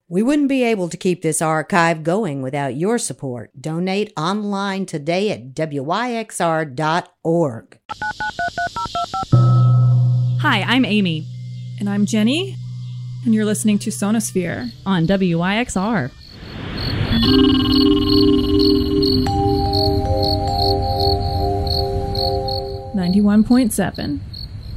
We wouldn't be able to keep this archive going without your support. Donate online today at wyxr.org. Hi, I'm Amy. And I'm Jenny. And you're listening to Sonosphere on WYXR. 91.7.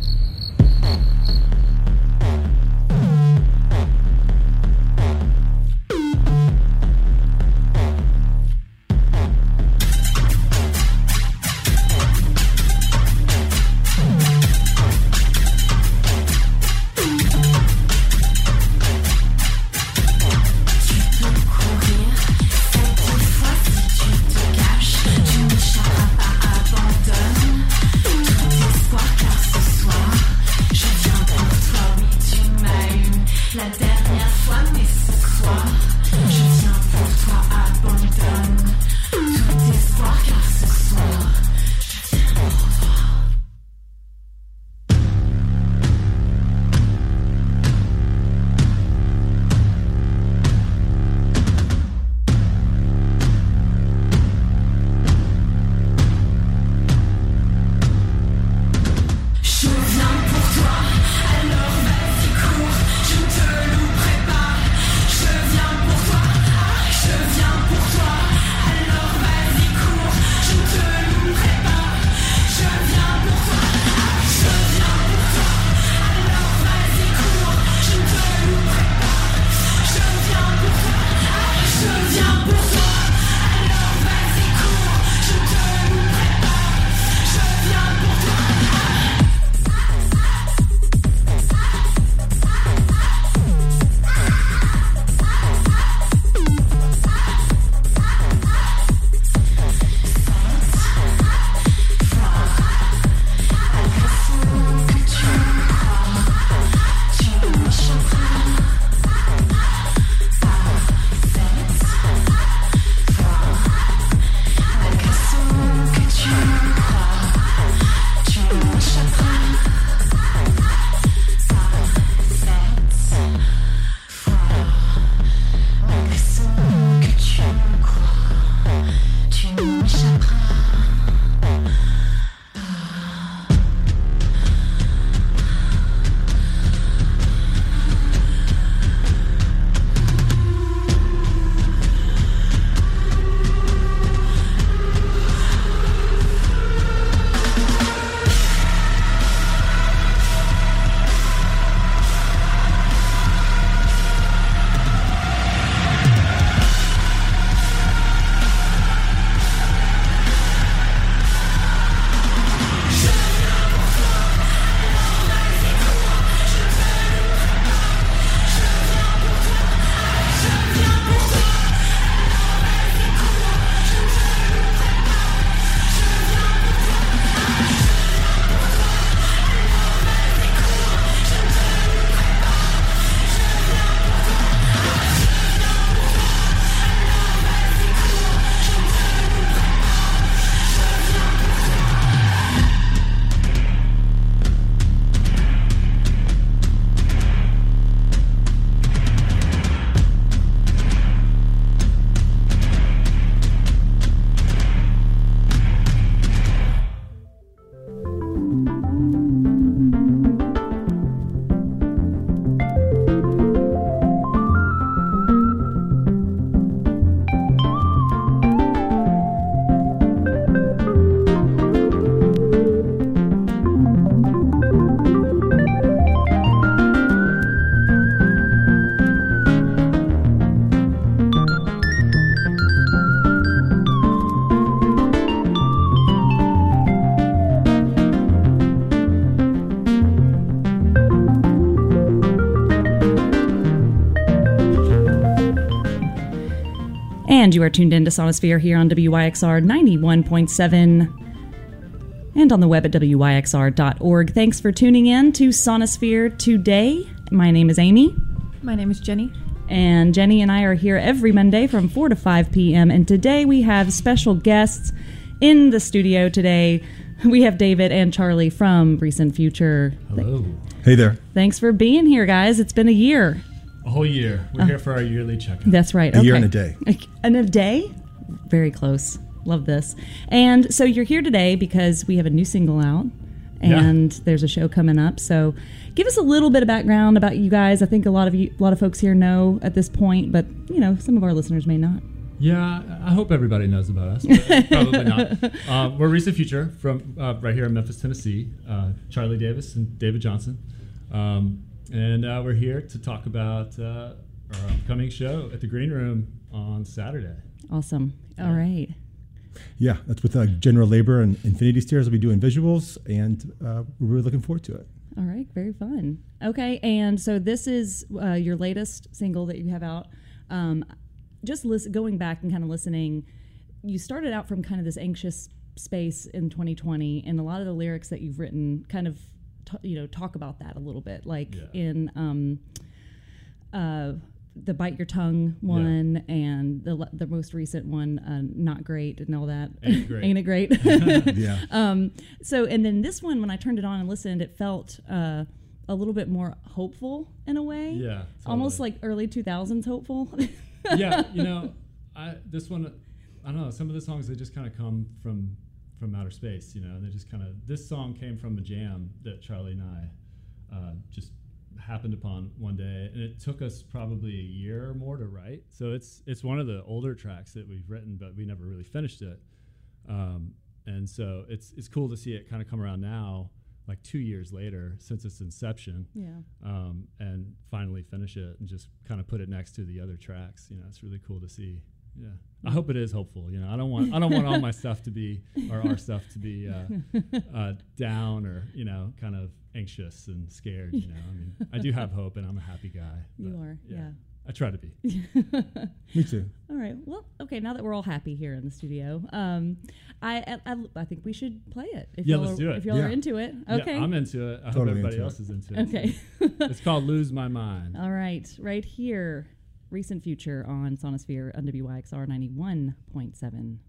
And you are tuned in to Sonosphere here on WYXR 91.7 and on the web at wyxr.org. Thanks for tuning in to Sonosphere today. My name is Amy. My name is Jenny. And Jenny and I are here every Monday from 4 to 5 p.m. And today we have special guests in the studio today. We have David and Charlie from Recent Future. Hello. Hey there. Thanks for being here, guys. It's been a year. A whole year. We're here for our yearly checkup. That's right. A year and a day. And a day? Very close. Love this. And so you're here today because we have a new single out, and there's a show coming up. So give us a little bit of background about you guys. I think a lot of folks here know at this point, but some of our listeners may not. Yeah, I hope everybody knows about us. But probably not. We're Recent Future from right here in Memphis, Tennessee. Charlie Davis and David Johnson. And we're here to talk about our upcoming show at the Green Room on Saturday. Awesome. All right. Yeah, that's with General Labor and Infinity Stairs. We'll be doing visuals, and we're really looking forward to it. All right, very fun. Okay, and so this is your latest single that you have out. Just going back and kind of listening, you started out from kind of this anxious space in 2020, and a lot of the lyrics that you've written kind of talk about that a little bit, like in the Bite Your Tongue one and the most recent one, Not Great and all that. Ain't it great? Yeah. So, and then this one, when I turned it on and listened, it felt a little bit more hopeful in a way. Yeah. Totally. Almost like early 2000s hopeful. Yeah. This one, I don't know, some of the songs, they just kind of come from outer space, they just kind of, this song came from a jam that Charlie and I just happened upon one day, and it took us probably a year or more to write. So it's one of the older tracks that we've written, but we never really finished it. And so it's cool to see it kind of come around now, like 2 years later since its inception. Yeah. And finally finish it and just kind of put it next to the other tracks. It's really cool to see. Yeah, I hope it is hopeful. I don't want all my stuff to be, or our stuff to be down or kind of anxious and scared. I do have hope, and I'm a happy guy. You are, yeah. I try to be. Me too. All right. Well, okay. Now that we're all happy here in the studio, I think we should play it. Let's do it. If y'all are into it, okay. Yeah, I'm into it. I hope everybody else is into it. Okay. It's called "Lose My Mind." All right, right here. Recent Future on Sonosphere on WYXR 91.7.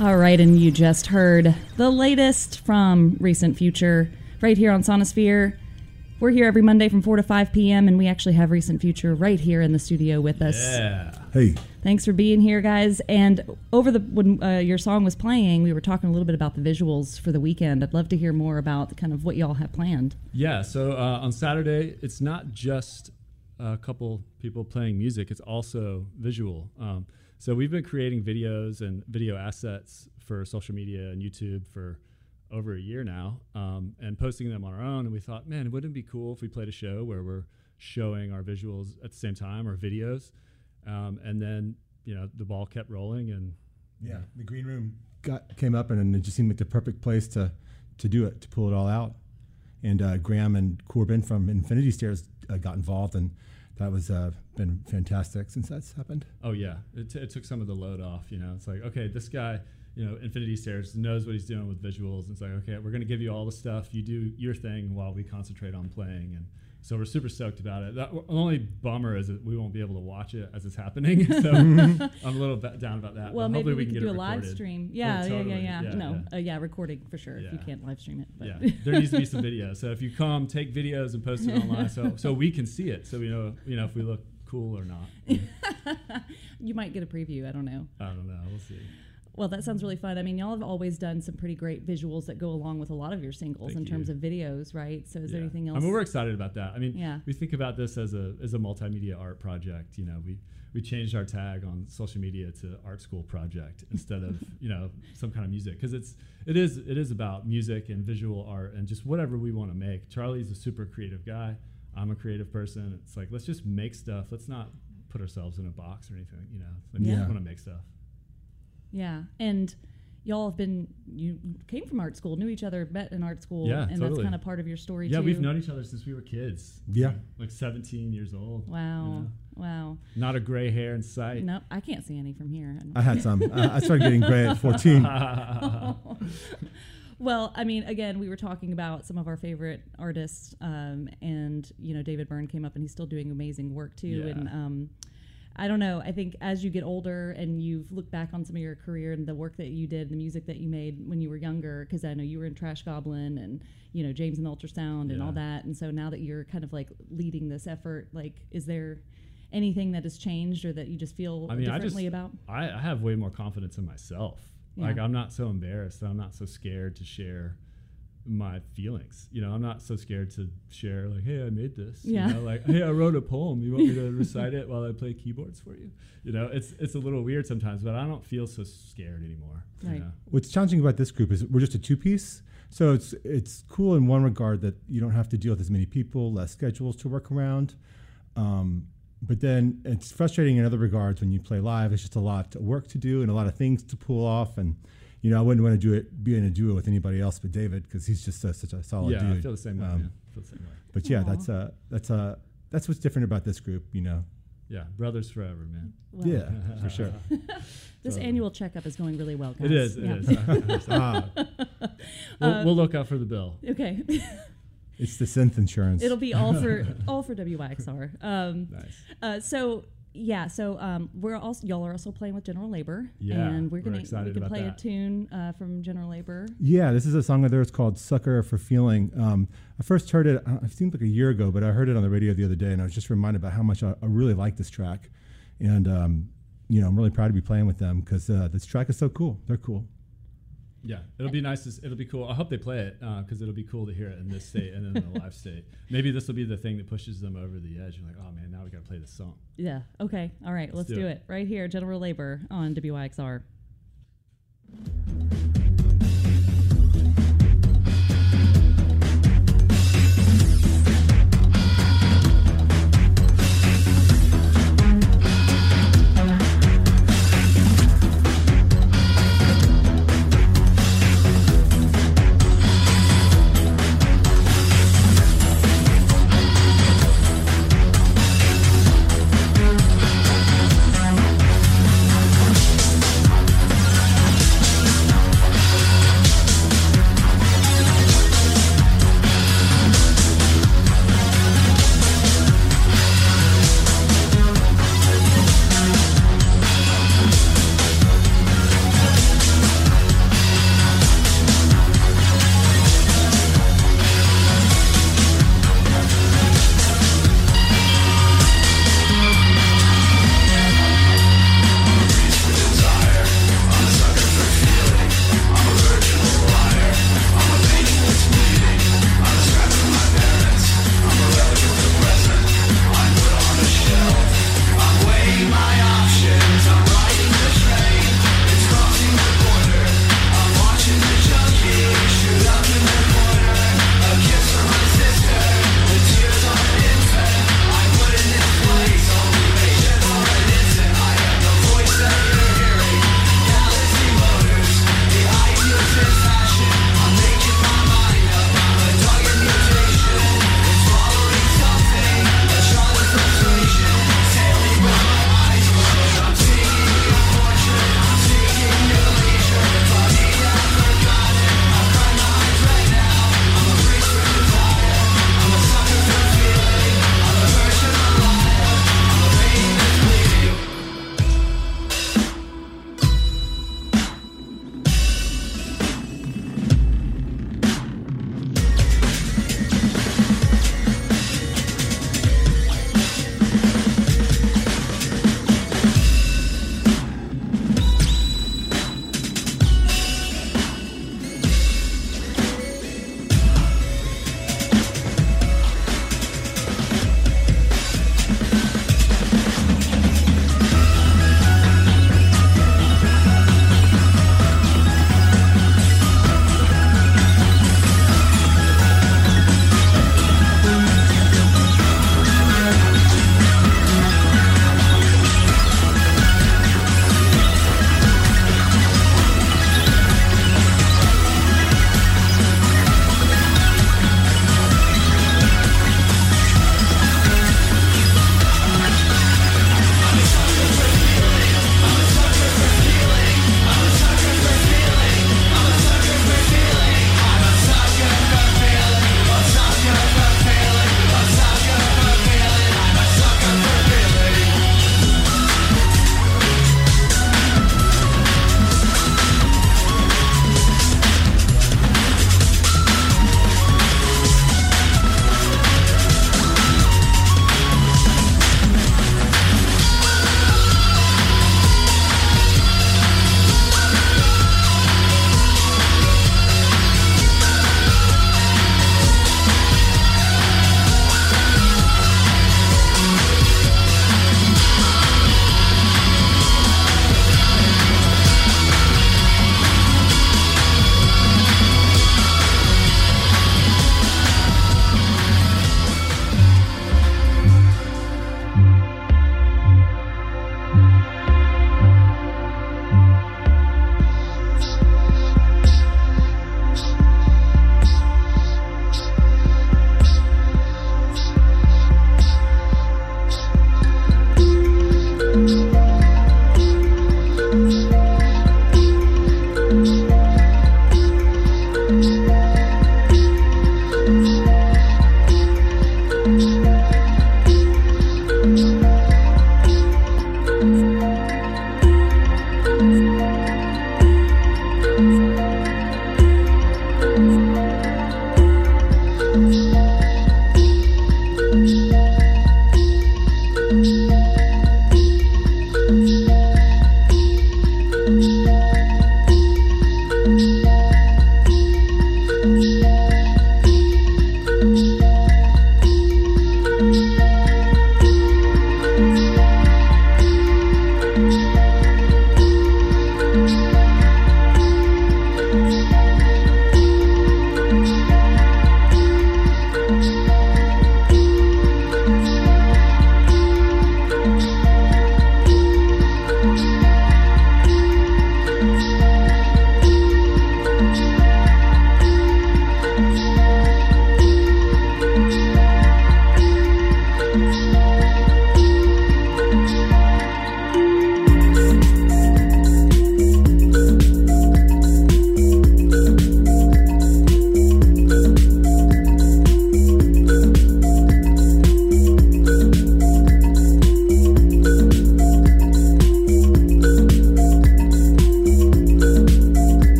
All right, and you just heard the latest from Recent Future right here on Sonosphere. We're here every Monday from 4 to 5 p.m., and we actually have Recent Future right here in the studio with us. Yeah. Hey. Thanks for being here, guys. And when your song was playing, we were talking a little bit about the visuals for the weekend. I'd love to hear more about kind of what y'all have planned. Yeah, so on Saturday, it's not just a couple people playing music, it's also visual. So we've been creating videos and video assets for social media and YouTube for over a year now, and posting them on our own. And we thought, man, wouldn't it be cool if we played a show where we're showing our visuals at the same time, or videos? And then, the ball kept rolling. And yeah, the green room came up, and it just seemed like the perfect place to do it, to pull it all out. And Graham and Corbin from Infinity Stairs got involved, and that was been fantastic since that's happened. Oh yeah, it took some of the load off. It's like, okay, this guy, Infinity Stairs knows what he's doing with visuals. It's like, okay, we're going to give you all the stuff. You do your thing while we concentrate on playing. And so we're super stoked about it. The only bummer is that we won't be able to watch it as it's happening. So I'm a little down about that. Well, maybe we can get do it a live recorded. stream. Yeah, totally. Yeah, recording for sure. Yeah. If you can't live stream it. But. Yeah, there needs to be some video. So if you come, take videos and post it online, so we can see it, so we know if we look cool or not. You might get a preview. I don't know. We'll see. Well, that sounds really fun. I mean, y'all have always done some pretty great visuals that go along with a lot of your singles in terms of videos, right? So is there anything else? I mean, we're excited about that. I mean, Yeah. we think about this as a multimedia art project. We changed our tag on social media to Art School Project instead of some kind of music, because it is about music and visual art and just whatever we want to make. Charlie's a super creative guy. I'm a creative person. It's like, let's just make stuff. Let's not put ourselves in a box or anything. We just want to make stuff. Yeah, and you came from art school, knew each other, met in art school, Yeah, and totally. that's kind of part of your story too. Yeah, we've known each other since we were kids. Yeah. Like 17 years old. Wow. Wow. Not a gray hair in sight. No, I can't see any from here. I had some. I started getting gray at 14. Well, I mean, again, we were talking about some of our favorite artists, and David Byrne came up, and he's still doing amazing work too. Yeah. And I don't know. I think as you get older and you've looked back on some of your career and the work that you did, the music that you made when you were younger, because I know you were in Trash Goblin and James and Ultrasound and all that, and so now that you're kind of like leading this effort, like, is there anything that has changed or that you just feel differently about? I have way more confidence in myself. Yeah. Like, I'm not so embarrassed. I'm not so scared to share my feelings. I'm not so scared to share, like, hey, I made this. Yeah. Like, hey, I wrote a poem. You want me to recite it while I play keyboards for you? It's a little weird sometimes, but I don't feel so scared anymore. Right. What's challenging about this group is we're just a two-piece. So it's cool in one regard that you don't have to deal with as many people, less schedules to work around. But then it's frustrating in other regards when you play live. It's just a lot of work to do and a lot of things to pull off. And, I wouldn't want to be in a duo with anybody else but David, because he's just such a solid dude. Yeah, I feel the same way, man. I feel the same way. But yeah, that's what's different about this group, Yeah, brothers forever, man. Well, Yeah, for sure. This annual checkup is going really well, guys. It is. Yeah. We'll look out for the bill. Okay. It's the synth insurance. It'll be all for WYXR. Nice. So y'all are also playing with General Labor. Yeah, and we excited can about play that. a tune from General Labor. Yeah, this is a song of theirs called "Sucker for Feeling." I first heard it, it seemed like a year ago, but I heard it on the radio the other day, and I was just reminded about how much I really like this track. And I'm really proud to be playing with them because this track is so cool. They're cool. Yeah, it'll be nice. It'll be cool. I hope they play it because it'll be cool to hear it in this state and then in the live state. Maybe this will be the thing that pushes them over the edge. You're like, oh man, now we got to play this song. Yeah. Okay. All right. Let's do it right here. General Labor on WYXR. Sucker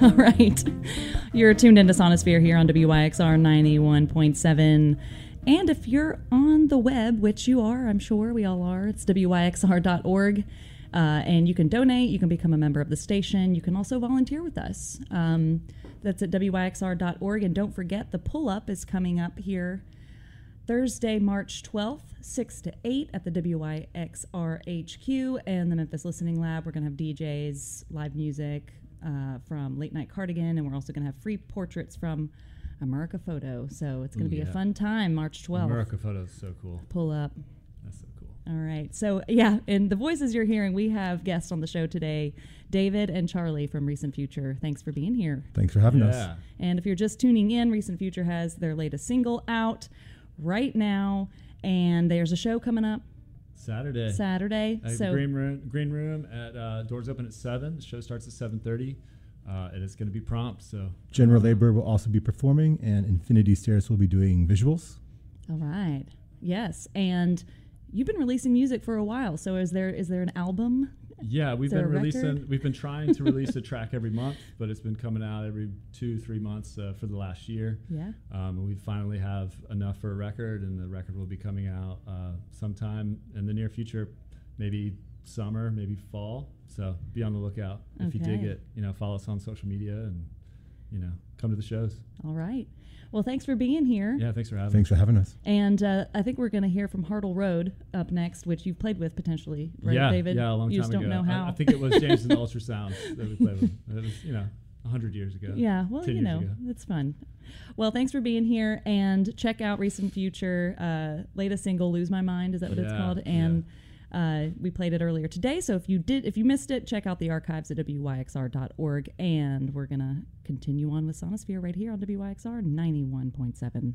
All right. You're tuned into Sonosphere here on WYXR 91.7. And if you're on the web, which you are, I'm sure we all are, it's WYXR.org. And you can donate. You can become a member of the station. You can also volunteer with us. That's at WYXR.org. And don't forget, the pull-up is coming up here Thursday, March 12th, 6 to 8 at the WYXR HQ and the Memphis Listening Lab. We're going to have DJs, live music from Late Night Cardigan, and we're also going to have free portraits from America Photo. So it's going to be a fun time, March 12th. America Photo is so cool. Pull up. That's so cool. All right. So, yeah, and the voices you're hearing, we have guests on the show today, David and Charlie from Recent Future. Thanks for being here. Thanks for having us. And if you're just tuning in, Recent Future has their latest single out right now, and there's a show coming up Saturday. So Green Room at doors open at 7. The show starts at 7:30. And it's going to be prompt. So General Labor will also be performing, and Infinity Stairs will be doing visuals. All right. Yes, and you've been releasing music for a while. So is there an album? Yeah, we've been trying to release a track every month, but it's been coming out every 2-3 months for the last year. Yeah. We finally have enough for a record, and the record will be coming out sometime in the near future, maybe summer, maybe fall. So be on the lookout. If you dig it, follow us on social media and, come to the shows. All right. Well, thanks for being here. Yeah, thanks for having us. Thanks for having us. And I think we're going to hear from Hartle Road up next, which you've played with potentially, right, David? Yeah, a long time ago. You just don't know how. I think it was James and the Ultrasound that we played with. It was, 100 years ago. Yeah, well, 10 years ago. it's fun. Well, thanks for being here, and check out Recent Future, latest single, Lose My Mind, is that what it's called? And we played it earlier today, so if you missed it, check out the archives at WYXR.org, and we're going to continue on with Sonosphere right here on WYXR 91.7.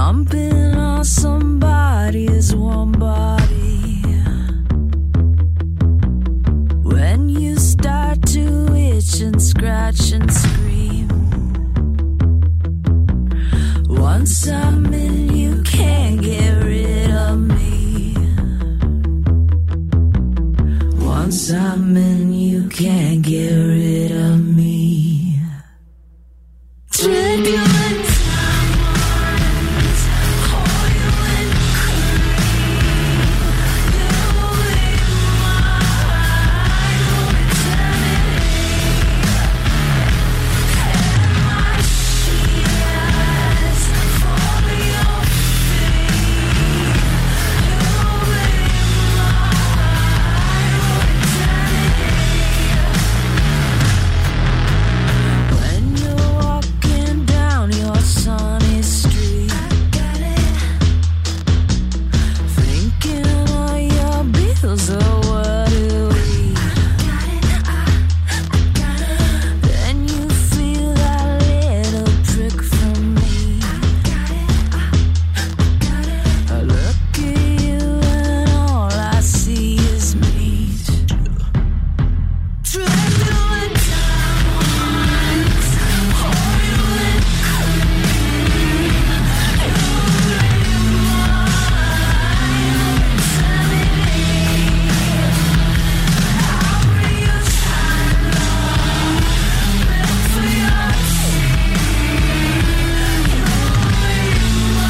Stomping on somebody's warm body. When you start to itch and scratch and scream. Once I'm in, you can't get rid of me. Once I'm in, you can't get rid of me. Turbulent times, oil and cream. You in my eternity. And my shears for your feet. You in my eternity. When you're walking down your sunny street, thinking of your bills or what to eat, then you feel that little prick from me. I look at you and all I see is meat. Turbulent times, oil and cream. You in my eternity. I'll reach high low, look for your teeth. You in my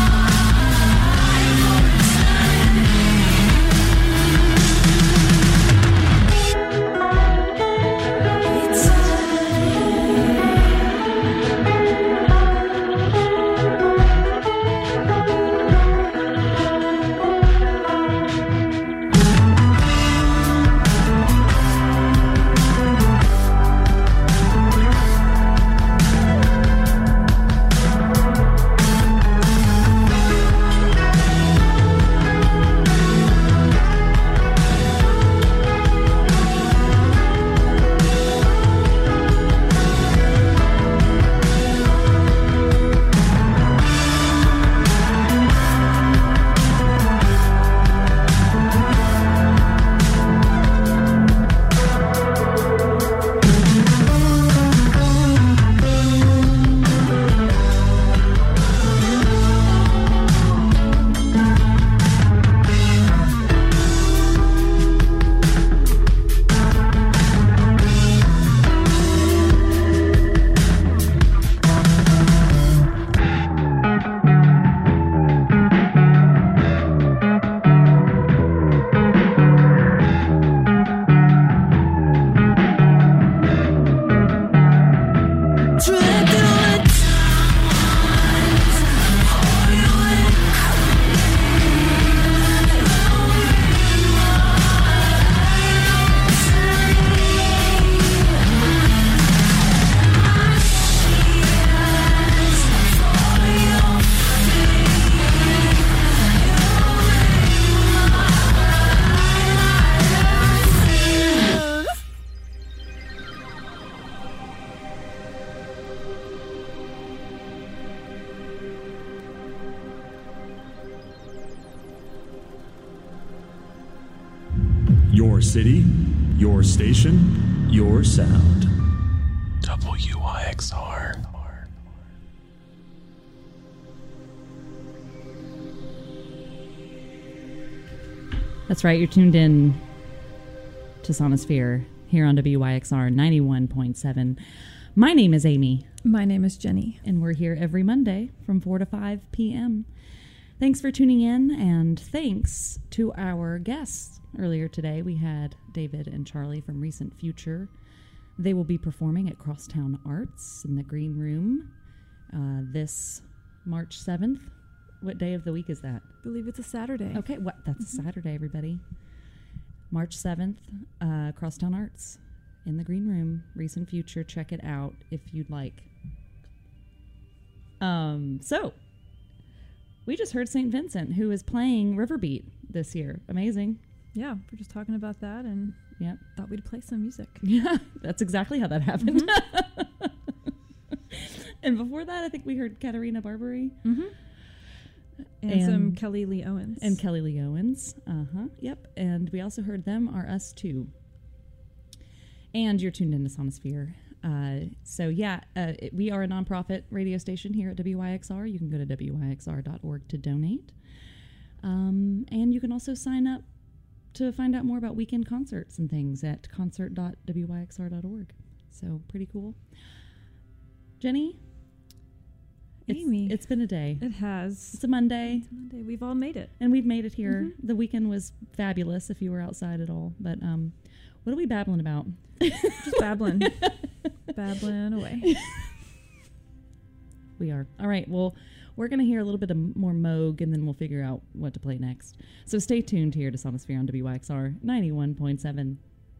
turbulent times, oil and Your city, your station, your sound. WYXR. That's right, you're tuned in to Sonosphere here on WYXR 91.7. My name is Amy. My name is Jenny. And we're here every Monday from 4 to 5 p.m. Thanks for tuning in, and thanks to our guests. Earlier today, we had David and Charlie from Recent Future. They will be performing at Crosstown Arts in the Green Room this March 7th. What day of the week is that? I believe it's a Saturday. Okay, that's a Saturday, everybody. March 7th, Crosstown Arts in the Green Room. Recent Future. Check it out if you'd like. So, we just heard St. Vincent, who is playing Riverbeat this year. Amazing. Yeah, we're just talking about that and thought we'd play some music. Yeah, that's exactly how that happened. Mm-hmm. And before that, I think we heard Katerina Barbary. Mm-hmm. And some Kelly Lee Owens. And Kelly Lee Owens. Yep. And we also heard Them Are Us Too. And you're tuned into Sonosphere. We are a nonprofit radio station here at WYXR. You can go to wyxr.org to donate. And you can also sign up to find out more about weekend concerts and things at concert.wyxr.org. So pretty cool. Jenny? Amy. It's been a day. It has. It's a Monday. It's a Monday. We've all made it. And we've made it here. The weekend was fabulous if you were outside at all. But what are we babbling about? Just babbling. Babbling away. We are. All right. Well, we're going to hear a little bit of more Moog, and then we'll figure out what to play next. So stay tuned here to Sonosphere on WYXR 91.7.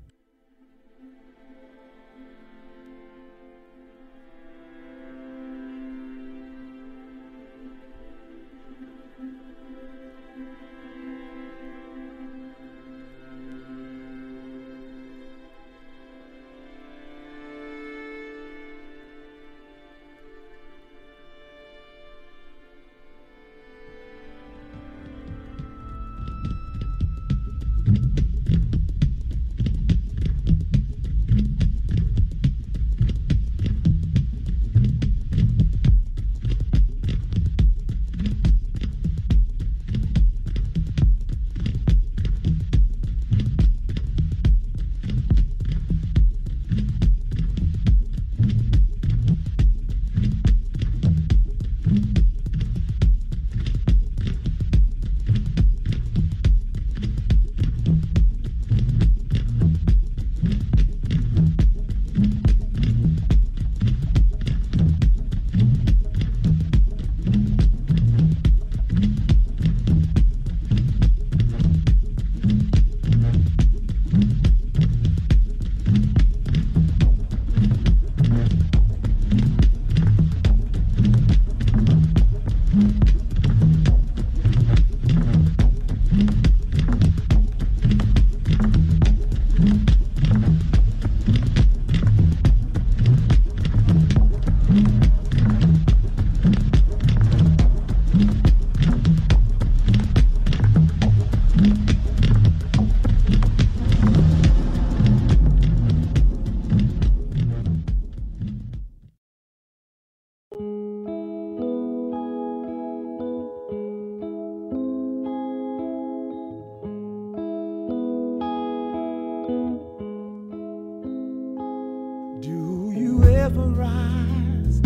ever rise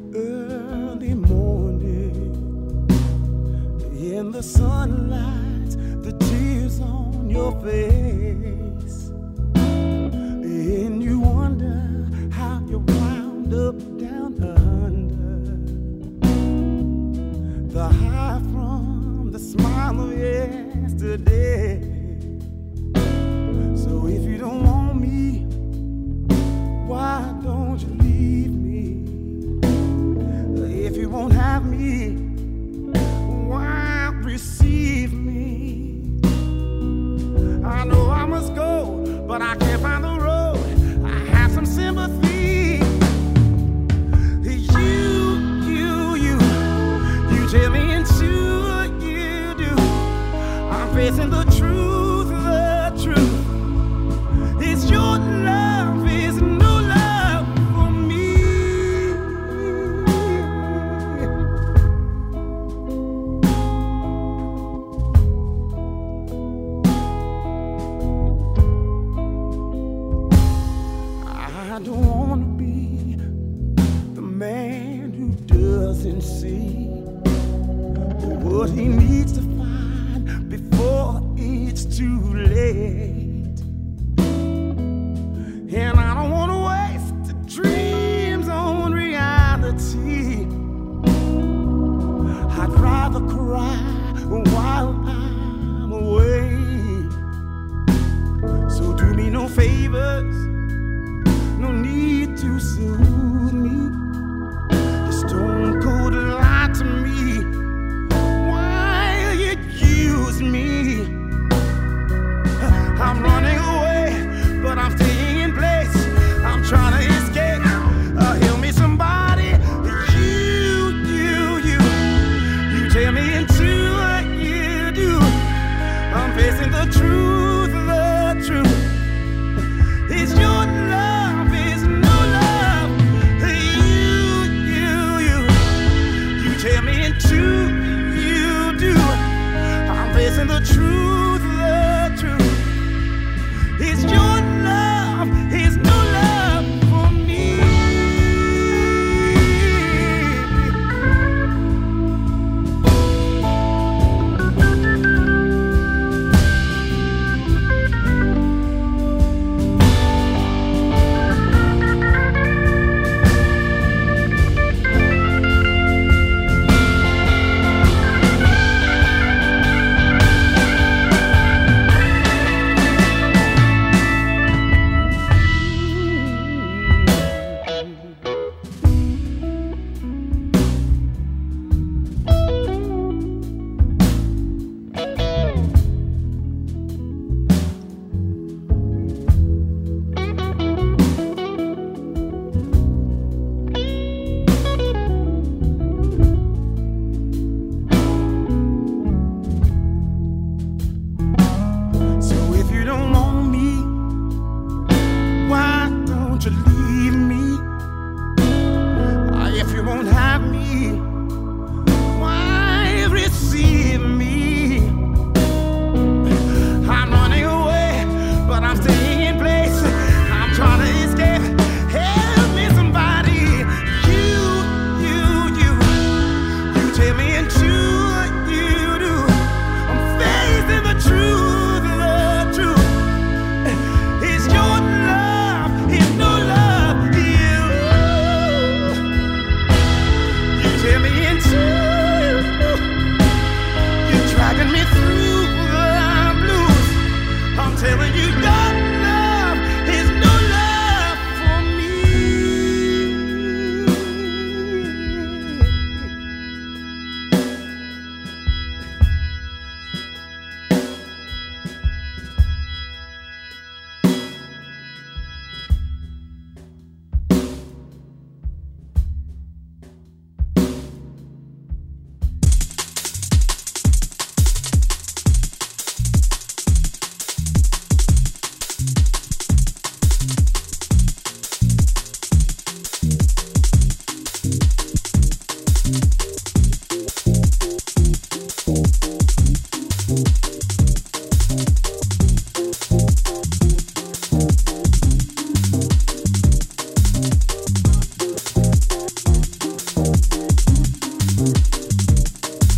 early morning in the sunlight, the tears on your face, and you wonder how you wound up down under the high from the smile of yesterday. So if you don't want me, why don't you leave me? If you won't have me, why receive me? I know I must go, but I can't find the road. I have some sympathy. You tell me into you do. I'm facing the truth, the truth. It's your love, is no love for me. I don't want to be the man who doesn't see what he needs to find before it's too late. And I don't want to waste the dreams on reality. I'd rather cry while I'm away. So do me no favors, no need to soothe me. Just don't go to lie to me while you use me. I'm running away, but I'm staying in place. I'm trying to escape. Help me somebody. You tell me into tear me in two. You do. I'm facing the truth.